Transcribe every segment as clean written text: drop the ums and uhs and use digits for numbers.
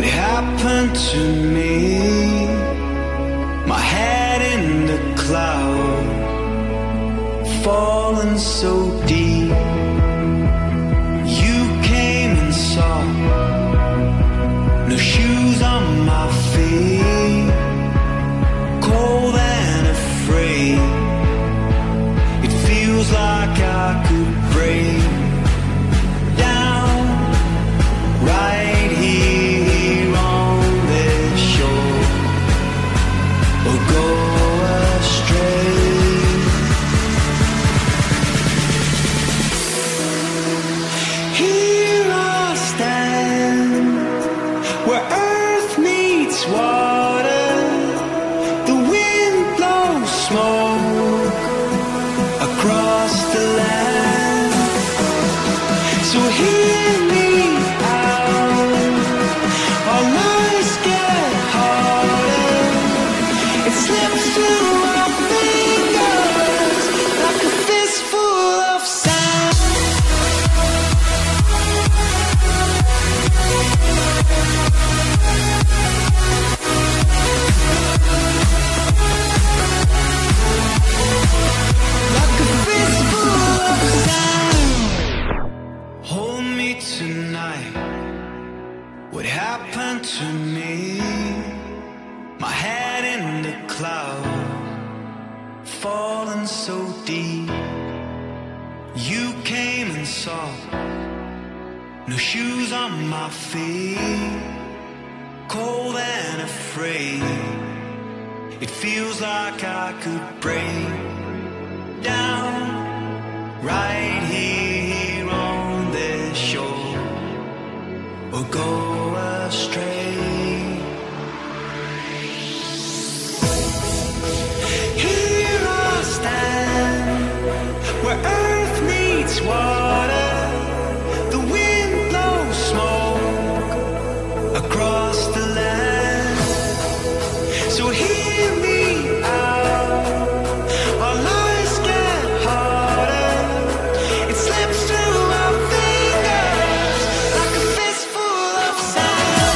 What happened to me? My head in the cloud, falling so deep. You came and saw, no shoes on my feet, cold and afraid. It feels like I could break down right here on this shore, or go astray. Here I stand, where earth meets water. The wind blows smoke across the land. So hear me out, our lives get harder. It slips through our fingers like a fistful of sand. Like a fistful of sand. Hold me tonight. What happened to me? My head in the cloud, falling so deep. You came and saw, no shoes on my feet, cold and afraid. It feels like I could break down right here on this shore, or go astray. Here I stand, where earth meets water. The wind blows smoke across the land. So hear me out, our lives get harder. It slips through our fingers like a fistful of sand.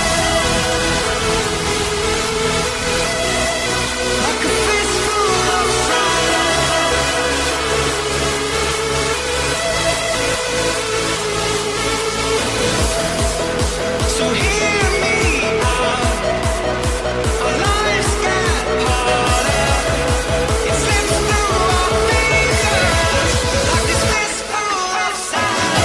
Like a fistful of sand. So hear me out, our lives get harder. It slips through our fingers like this fistful of sand.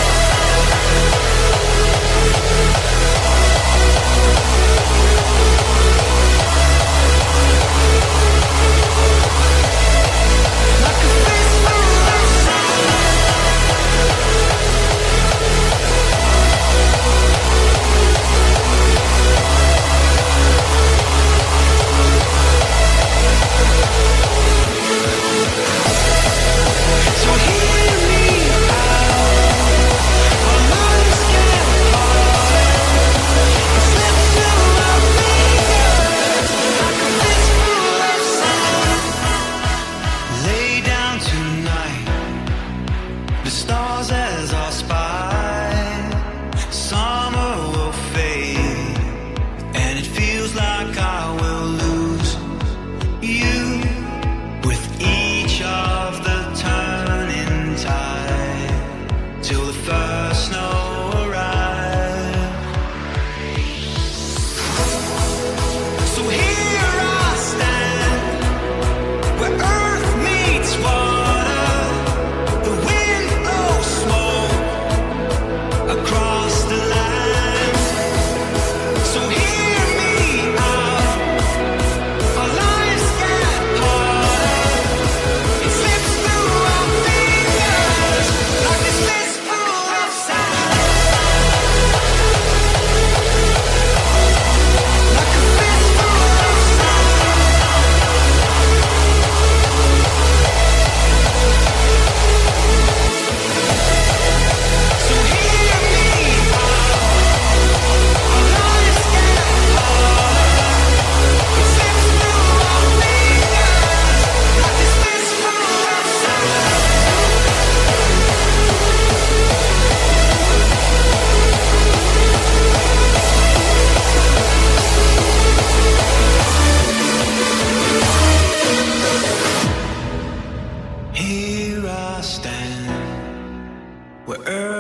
Like a fistful of So hear me out, our lives get harder. It slips through our fingers like a fistful of sand. Lay down tonight, the stars as our spy. Summer will fade, and it feels like I will lose you with each of the turning tide, till the first snow arrives. So here I stand, where earth meets water. The wind blows smoke across the land.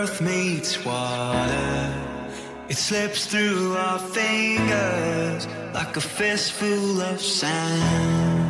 earth meets water, it slips through our fingers like a fistful of sand.